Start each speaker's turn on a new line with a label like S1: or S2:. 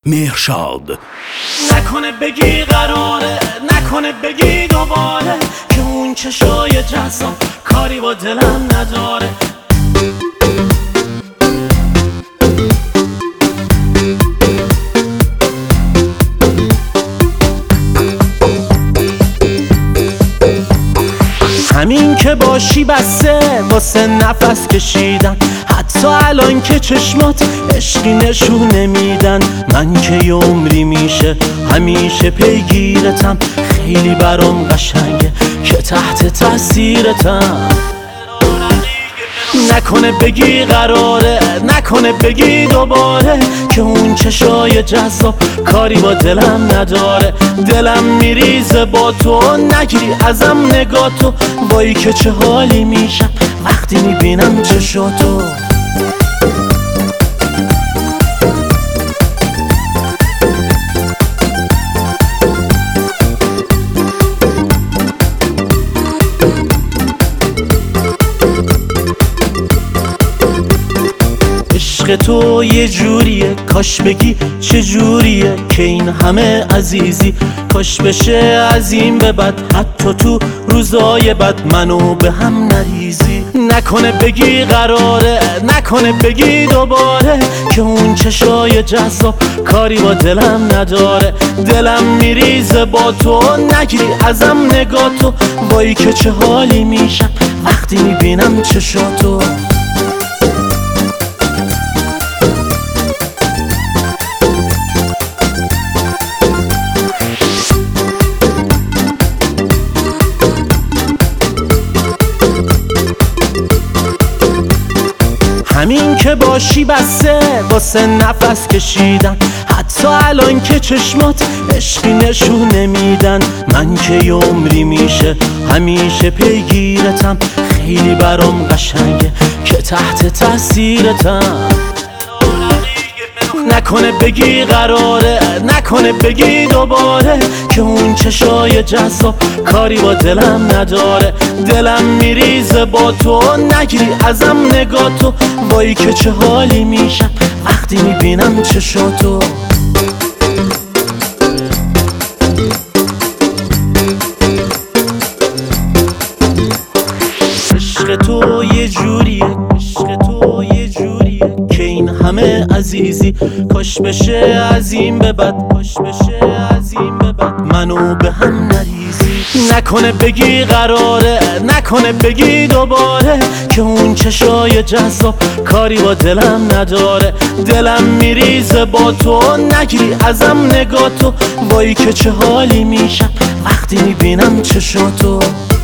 S1: مهرشاد.
S2: نکنه بگی قراره، نکنه بگی دوباره که اون چشای جذاب کاری با دلم نداره. همین که باشی بسه واسه نفس کشیدن، حتی الان که چشمات عشقی نشون نمیدن. من که یه عمری میشه همیشه پیگیرتم، خیلی برام قشنگه که تحت تاثیرتم. نکنه بگی قراره، نکنه بگی دوباره که اون چشای جذاب کاری با دلم نداره. دلم میریزه با تو، نگیری ازم نگاتو، وای که چه حالی میشم وقتی میبینم چشاتو. عشق تو یه جوریه، کاش بگی چه جوریه که این همه عزیزی. کاش بشه از این به بعد حتی تو روزای بد منو به هم نریزی. نکنه بگی قراره، نکنه بگی دوباره که اون چشای جذاب کاری با دلم نداره. دلم میریزه با تو، نگیری ازم نگاتو، وای که چه حالی میشم وقتی میبینم چشاتو. همین که باشی بسه واسه نفس کشیدن، حتی الان که چشمات عشقی نشون نمیدن. من که یه عمری میشه همیشه پیگیرتم، خیلی برام قشنگه که تحت تاثیرتم. نکنه بگی قراره، نکنه بگی دوباره که اون چشای جذاب کاری با دلم نداره. دلم میریزه با تو، نگیری ازم نگاتو، وای که چه حالی میشم وقتی میبینم چشاتو. عشق تو یه جوریه، عشق تو یه جوریه که این همه عزیزی. کاش بشه از این به بعد، کاش بشه از این به بعد منو به هم نریزی. نکنه بگی قراره، نکنه بگی دوباره که اون چشای جذاب کاری با دلم نداره. دلم میریزه با تو، نگیری ازم نگاتو، وای که چه حالی میشم وقتی میبینم چشاتو.